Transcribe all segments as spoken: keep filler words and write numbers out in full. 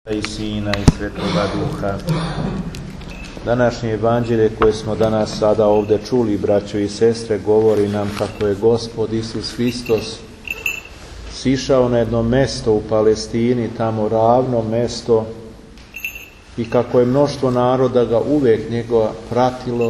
I Sina i Svetoga Duha. Današnje evanđelje koje smo danas sada ovdje čuli, braćo i sestre, govori nam kako je Gospod Isus Hristos sišao na jedno mesto u Palestini, tamo ravno mesto, i kako je mnoštvo naroda ga uvijek njega pratilo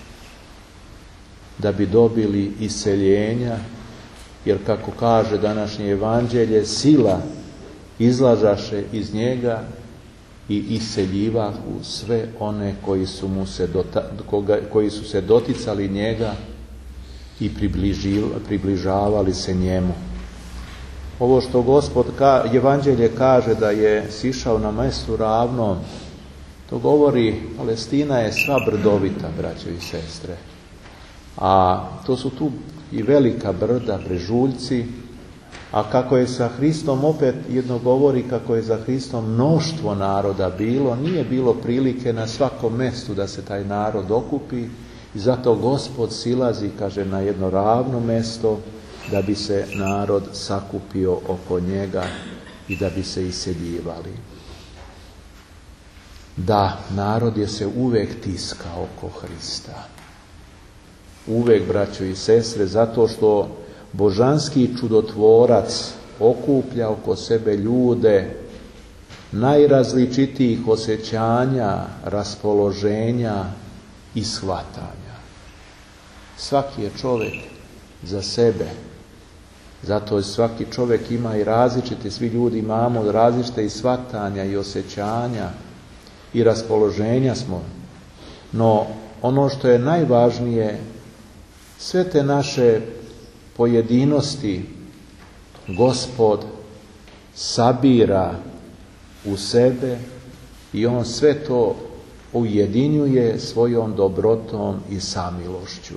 da bi dobili iseljenja, jer kako kaže današnje evanđelje, sila izlažaše iz njega i iseljivahu sve one koji su, mu se, dota, koga, koji su se doticali njega i približavali se njemu. Ovo što Gospod ka, evanđelje kaže da je sišao na mestu ravnom, to govori, Palestina je sva brdovita, braćo i sestre. A to su tu i velika brda, brežuljci. A kako je sa Hristom, opet jedno govori kako je za Hristom mnoštvo naroda bilo, nije bilo prilike na svakom mjestu da se taj narod okupi, i zato Gospod silazi, kaže, na jedno ravno mjesto da bi se narod sakupio oko njega i da bi se iseljivali. Da, narod je se uvijek tiskao oko Hrista. Uvijek, braćo i sestre, zato što božanski čudotvorac okuplja oko sebe ljude najrazličitijih osjećanja, raspoloženja i shvatanja. Svaki je čovjek za sebe. Zato svaki čovjek ima i različite, svi ljudi imamo različite i shvatanja i osjećanja i raspoloženja smo. No ono što je najvažnije, sve te naše pojedinosti Gospod sabira u sebe i on sve to ujedinjuje svojom dobrotom i samilošću.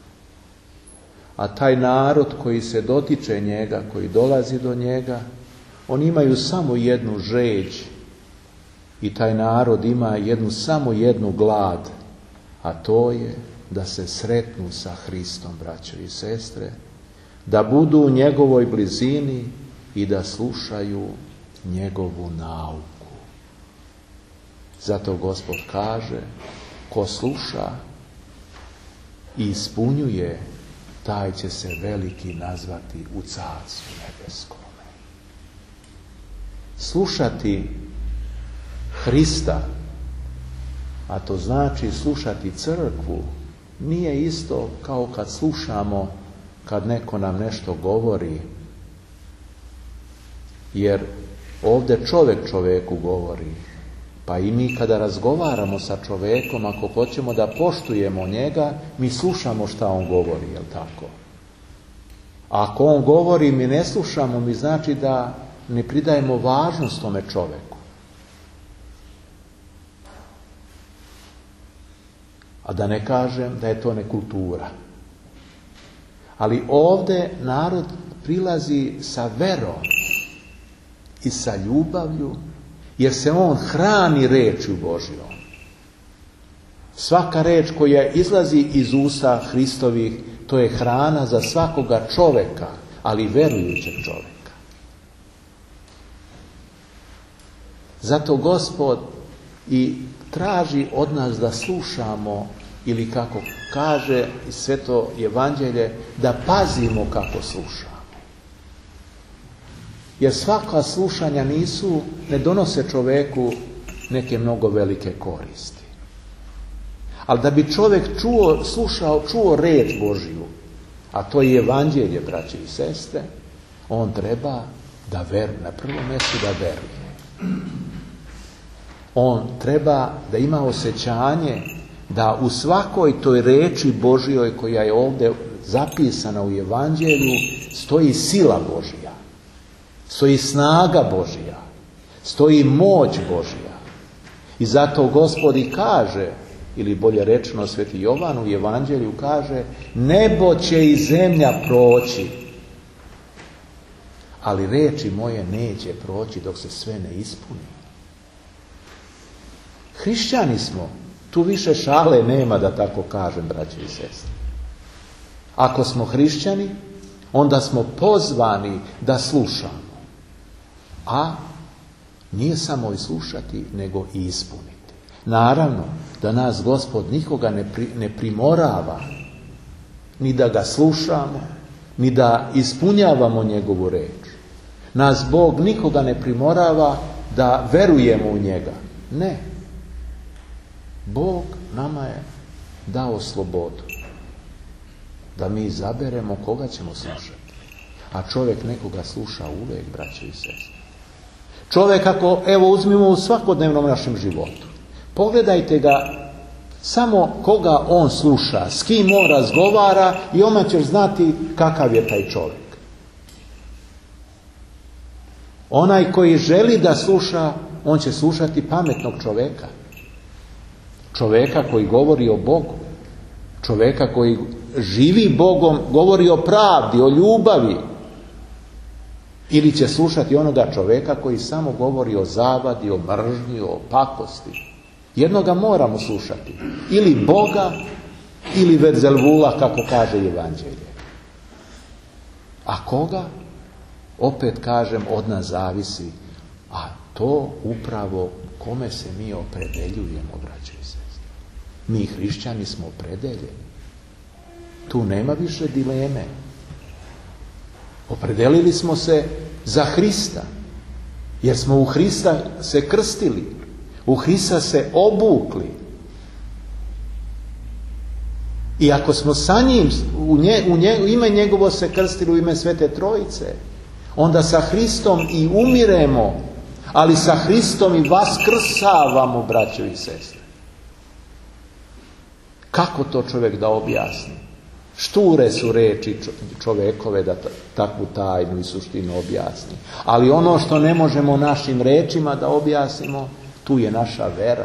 A taj narod koji se dotiče njega, koji dolazi do njega, oni imaju samo jednu žeđ, i taj narod ima jednu, samo jednu glad, a to je da se sretnu sa Hristom, braćo i sestre, da budu u njegovoj blizini i da slušaju njegovu nauku. Zato Gospod kaže, ko sluša i ispunjuje, taj će se veliki nazvati u Carstvu nebeskome. Slušati Hrista, a to znači slušati crkvu, nije isto kao kad slušamo kad neko nam nešto govori, jer ovdje čovjek čovjeku govori, pa i mi kada razgovaramo sa čovjekom, ako hoćemo da poštujemo njega, mi slušamo šta on govori, jel tako? A ako on govori, mi ne slušamo, mi znači da ne pridajemo važnost tome čovjeku. A da ne kažem da je to nekultura. Ali ovdje narod prilazi sa verom i sa ljubavlju, jer se on hrani rečju Božjom. Svaka reč koja izlazi iz usta Hristovih, to je hrana za svakoga čovjeka, ali verujućeg čovjeka. Zato Gospod i traži od nas da slušamo, ili kako kaže Sveto evanđelje, da pazimo kako slušamo. Jer svaka slušanja nisu, ne donose čovjeku neke mnogo velike koristi. Ali da bi čovjek čuo, slušao, čuo reč Božju, a to je evanđelje, braće i sestre, on treba da veruje, na prvom mjestu da veruje. On treba da ima osjećanje da u svakoj toj reči Božjoj koja je ovdje zapisana u evanđelju stoji sila Božja, stoji snaga Božja, stoji moć Božja. I zato Gospod i kaže, ili bolje rečeno Sveti Jovan u evanđelju kaže, nebo će i zemlja proći, ali reči moje neće proći dok se sve ne ispuni. Hrišćani smo, tu više šale nema, da tako kažem, braće i sestre. Ako smo hrišćani, onda smo pozvani da slušamo. A Nije samo i slušati, nego i ispuniti. Naravno, da nas Gospod nikoga ne, pri, ne primorava, ni da ga slušamo, ni da ispunjavamo njegovu reč. Nas Bog nikoga ne primorava da verujemo u njega. Ne. Bog nama je dao slobodu da mi izaberemo koga ćemo slušati. A čovjek nekoga sluša uvijek, braćo i sestre. Čovjek, ako, evo, uzmimo u svakodnevnom našem životu, pogledajte ga, samo koga on sluša, s kim on razgovara i odmah ćeš znati kakav je taj čovjek. Onaj koji želi da sluša, on će slušati pametnog čovjeka. Čovjeka koji govori o Bogu. Čovjeka koji živi Bogom, govori o pravdi, o ljubavi. Ili će slušati onoga čovjeka koji samo govori o zavadi, o mržnji, o pakosti. Jednoga moramo slušati. Ili Boga, ili Vezelvula, kako kaže Evanđelje. A koga? Opet kažem, od nas zavisi. A to upravo kome se mi opredeljujemo, braćo i sestre. Mi hrišćani smo opredeljeni. Tu nema više dileme. Opredelili smo se za Hrista, jer smo u Hrista se krstili, u Hrista se obukli. I ako smo sa njim, u, nje, u, nje, u ime njegovo se krstili, u ime Svete Trojice, onda sa Hristom i umiremo, ali sa Hristom i vaskrsavamo, braćo i sestre. Kako to čovjek da objasni? Šture su reči čovjekove da takvu tajnu i suštinu objasni. Ali ono što ne možemo našim rečima da objasnimo, tu je naša vera.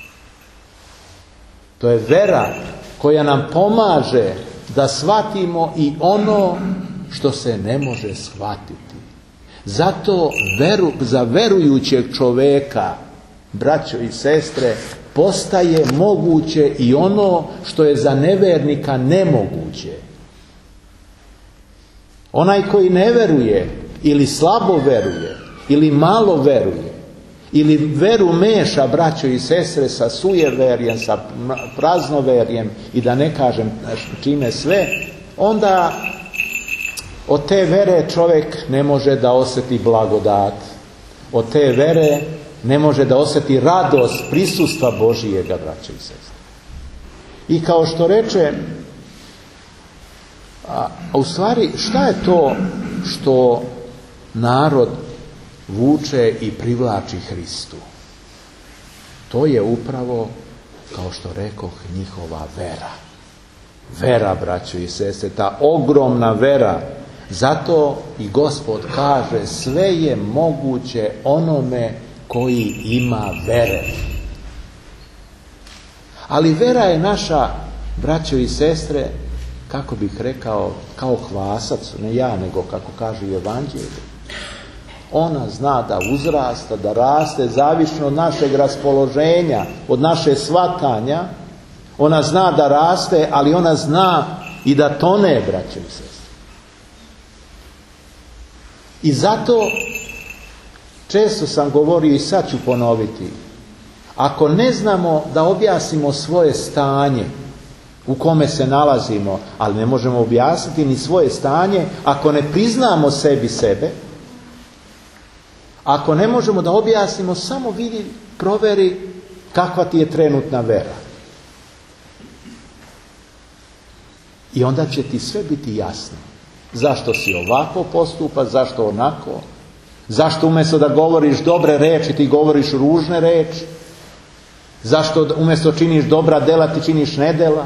To je vera koja nam pomaže da shvatimo i ono što se ne može shvatiti. Zato veru, za verujućeg čovjeka, braćo i sestre, postaje moguće i ono što je za nevernika nemoguće. Onaj koji ne veruje, ili slabo veruje, ili malo veruje, ili veru meša, braćo i sestre, sa sujeverjem, sa praznoverjem i da ne kažem čime sve, onda od te vere čovjek ne može da osjeti blagodat. Od te vere ne može da osjeti radost prisustva Božijega, braćo i sestre. I kao što reče, a, a u stvari šta je to što narod vuče i privlači Hristu? To je upravo, kao što rekoh, njihova vera. Vera, braćo i sestre, ta ogromna vera. Zato i Gospod kaže, sve je moguće onome koji ima vere. Ali vera je naša, braćo i sestre, kako bih rekao, kao kvasac, ne ja, nego kako kaže Evanđelje. Ona zna da uzrasta, da raste, zavisno od našeg raspoloženja, od naše shvatanja. Ona zna da raste, ali ona zna i da tone, braćo i sestre. I zato često sam govorio i sad ću ponoviti. Ako ne znamo da objasnimo svoje stanje u kome se nalazimo, ali ne možemo objasniti ni svoje stanje ako ne priznamo sebi sebe, ako ne možemo da objasnimo, samo vidi, proveri kakva ti je trenutna vera. I onda će ti sve biti jasno. Zašto si ovako postupa, zašto onako, zašto umjesto da govoriš dobre reči ti govoriš ružne reči, zašto umjesto činiš dobra dela ti činiš nedela,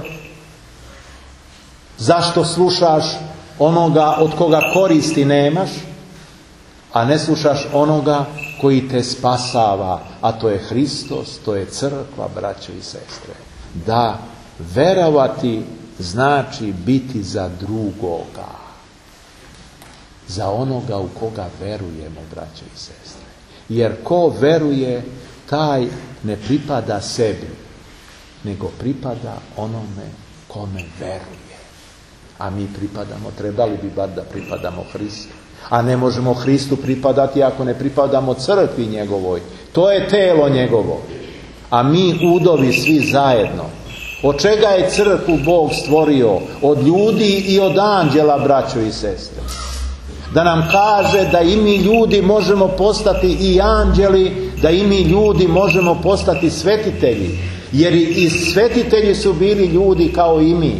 zašto slušaš onoga od koga koristi nemaš, a ne slušaš onoga koji te spasava, a to je Hristos, to je crkva, braćo i sestre. Da, verovati znači biti za drugoga. Za onoga u koga verujemo, braćo i sestre. Jer ko veruje, taj ne pripada sebi, nego pripada onome kome veruje. A mi pripadamo, trebali bi bar da pripadamo Hristu. A ne možemo Hristu pripadati ako ne pripadamo crkvi njegovoj. To je telo njegovo. A mi udovi svi zajedno. Od čega je crkvu Bog stvorio? Od ljudi i od anđela, braćo i sestre. Da nam kaže da i mi ljudi možemo postati i anđeli, da i mi ljudi možemo postati svetitelji. Jer i svetitelji su bili ljudi kao i mi.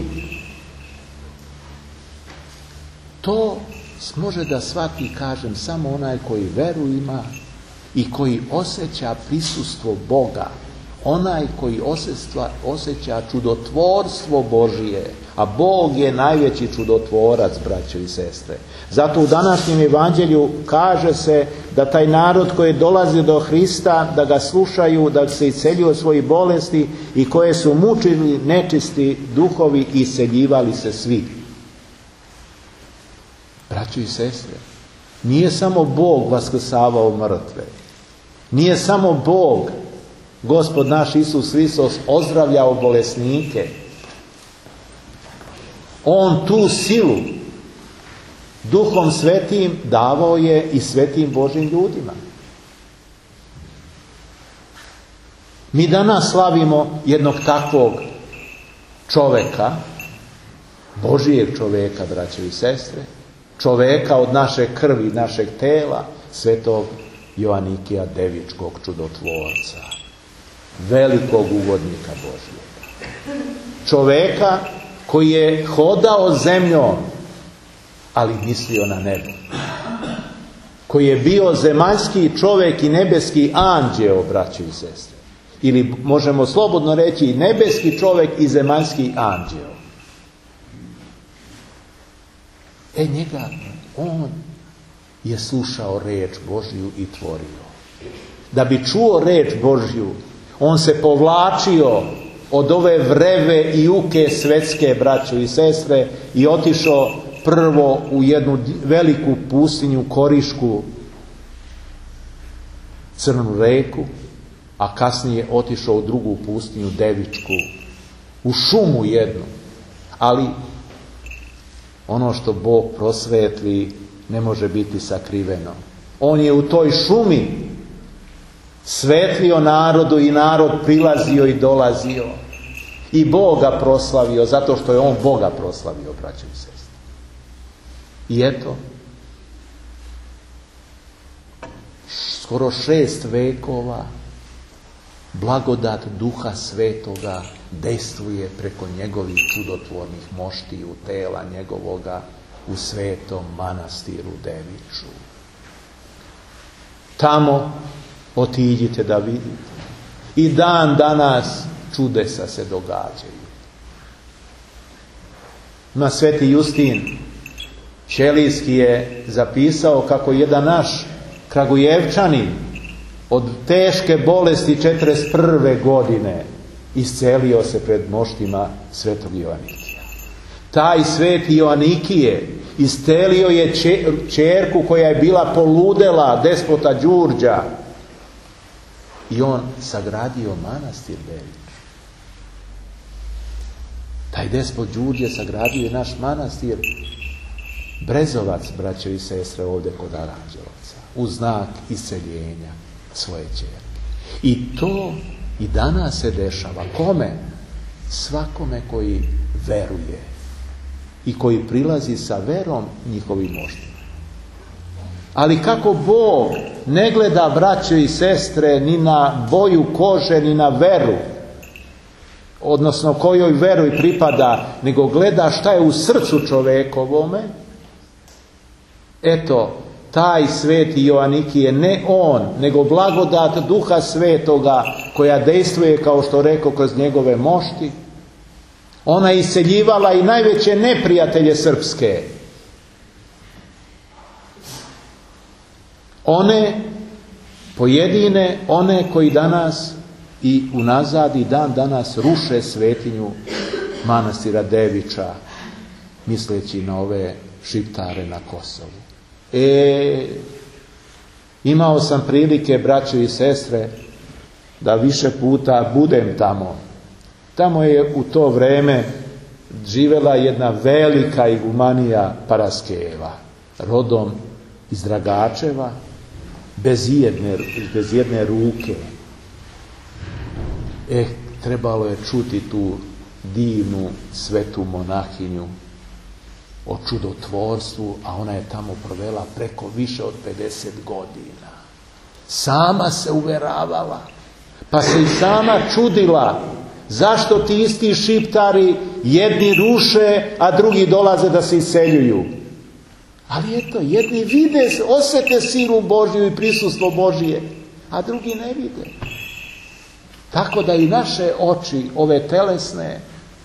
To može da shvati, kažem, samo onaj koji veru ima i koji osjeća prisustvo Boga. Onaj koji osjeća, osjeća čudotvorstvo Božije. A Bog je najveći čudotvorac, braćo i sestre. Zato u današnjem evanđelju kaže se da taj narod koji dolazi do Hrista, da ga slušaju, da se isceljuju od svojih bolesti i koje su mučili nečisti duhovi i iseljivali se svi. Braćo i sestre, nije samo Bog vaskrsavao mrtve. Nije samo Bog, Gospod naš Isus Hristos, ozdravljao bolesnike. On tu silu Duhom Svetim davao je i svetim Božim ljudima. Mi danas slavimo jednog takvog čoveka, Božijeg čoveka, braćo i sestre, čoveka od naše krvi, našeg tela, svetog Joanikija Devičkog čudotvorca, velikog uvodnika Božijega. Čoveka koji je hodao zemljom, ali mislio na nebo. Koji je bio zemaljski čovjek i nebeski anđeo, braćo i sestre. Ili možemo slobodno reći i nebeski čovjek i zemaljski anđeo. E njega, on je slušao reč Božju i tvorio. Da bi čuo reč Božju, on se povlačio od ove vreve i uke svetske, braćo i sestre, i otišao prvo u jednu veliku pustinju, Korišku, Crnu reku, a kasnije otišao u drugu pustinju, Devičku, u šumu jednu. Ali ono što Bog prosvetli ne može biti sakriveno. On je u toj šumi svetlio narodu i narod prilazio i dolazio. I Boga proslavio, zato što je on Boga proslavio, braćo i sestre. I eto, skoro šest vekova blagodat Duha Svetoga dejstvuje preko njegovih čudotvornih moštiju tela njegovoga u svetom manastiru Deviču. Tamo otiđite da vidite. I dan danas čudesa se događaju. Na Sveti Justin Ćelijski je zapisao kako jedan naš Kragujevčanin od teške bolesti četrdeset prve godine iscelio se pred moštima svetog Joanikija. Taj sveti Joanikije iscelio je ćerku koja je bila poludela, despota Đurđa, i on sagradio manastir Devič. Taj despot Đurđe sagradio je naš manastir Brezovac, braćo i sestre, ovdje kod Aranđelovca, u znak iseljenja svoje ćerke. I to i danas se dešava. Kome? Svakome koji veruje i koji prilazi sa verom njihovim moštima. Ali kako Bog ne gleda, braćo i sestre, ni na boju kože, ni na veru, odnosno kojoj veru pripada, nego gleda šta je u srcu čovekovome. Eto, taj sveti Joanikije, ne on, nego blagodat Duha Svetoga koja dejstvuje, kao što rekao, kroz njegove mošti. Ona je iseljivala i najveće neprijatelje srpske. One pojedine, one koji danas i unazad i dan danas ruše svetinju manastira Deviča, misleći na ove šiptare na Kosovu. E, imao sam prilike, braćo i sestre, da više puta budem tamo. Tamo je u to vreme živela jedna velika igumanija Paraskeva, rodom iz Dragačeva, bez jedne, bez jedne ruke. E, trebalo je čuti tu divnu svetu monahinju o čudotvorstvu, a ona je tamo provela preko više od pedeset godina. Sama se uveravala, pa se i sama čudila zašto ti isti šiptari jedni ruše, a drugi dolaze da se iseljuju. Ali eto, jedni vide, osjete silu Božju i prisustvo Božije, a drugi ne vide. Tako da i naše oči, ove telesne,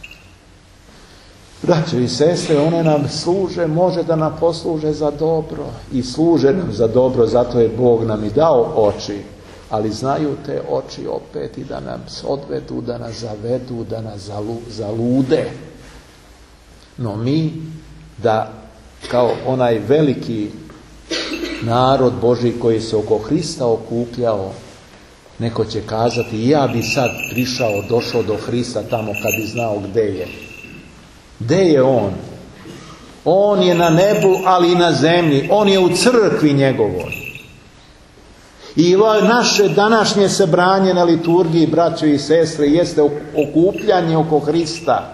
braće i sestre, one nam služe, može da nam posluže za dobro i služe nam za dobro, zato je Bog nam i dao oči, ali znaju te oči opet i da nas odvedu, da nas zavedu, da nas zalu, zalude. No mi, da kao onaj veliki narod Božji koji se oko Hrista okupljao, neko će kazati, ja bi sad prišao, došao do Hrista tamo kad bi znao gde je. Gde je on? On je na nebu, ali i na zemlji. On je u crkvi njegovoj. I naše današnje sebranje na liturgiji, braćo i sestre, jeste okupljanje oko Hrista.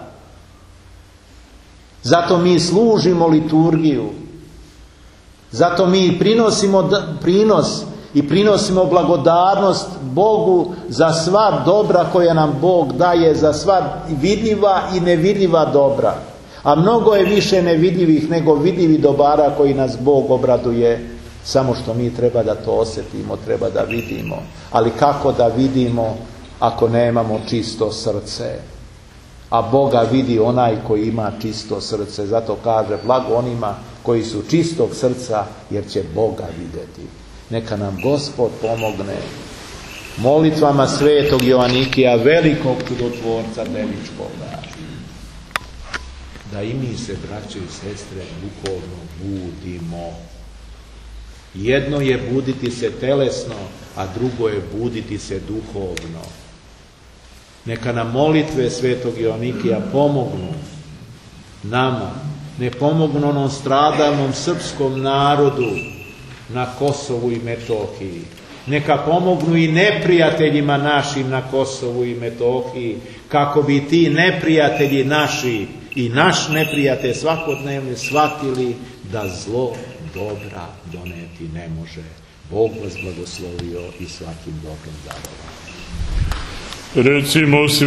Zato mi služimo liturgiju. Zato mi prinosimo prinos i prinosimo blagodarnost Bogu za sva dobra koja nam Bog daje, za sva vidljiva i nevidljiva dobra. A mnogo je više nevidljivih nego vidljivih dobara koji nas Bog obraduje, samo što mi treba da to osjetimo, treba da vidimo. Ali kako da vidimo ako nemamo čisto srce? A Boga vidi onaj koji ima čisto srce. Zato kaže, blago onima koji su čistog srca, jer će Boga vidjeti. Neka nam Gospod pomogne molitvama svetog Joanikija, velikog čudotvorca Deličkoga, da i mi se, braćo i sestre, duhovno budimo. Jedno je buditi se telesno, a drugo je buditi se duhovno. Neka nam molitve svetog Joanikija pomognu nama, ne pomognu onom stradalnom srpskom narodu na Kosovu i Metohiji. Neka pomognu i neprijateljima našim na Kosovu i Metohiji, kako bi ti neprijatelji naši i naš neprijatelj svakodnevno shvatili da zlo dobra doneti ne može. Bog vas blagoslovio i svakim dobrom darovan. Recimo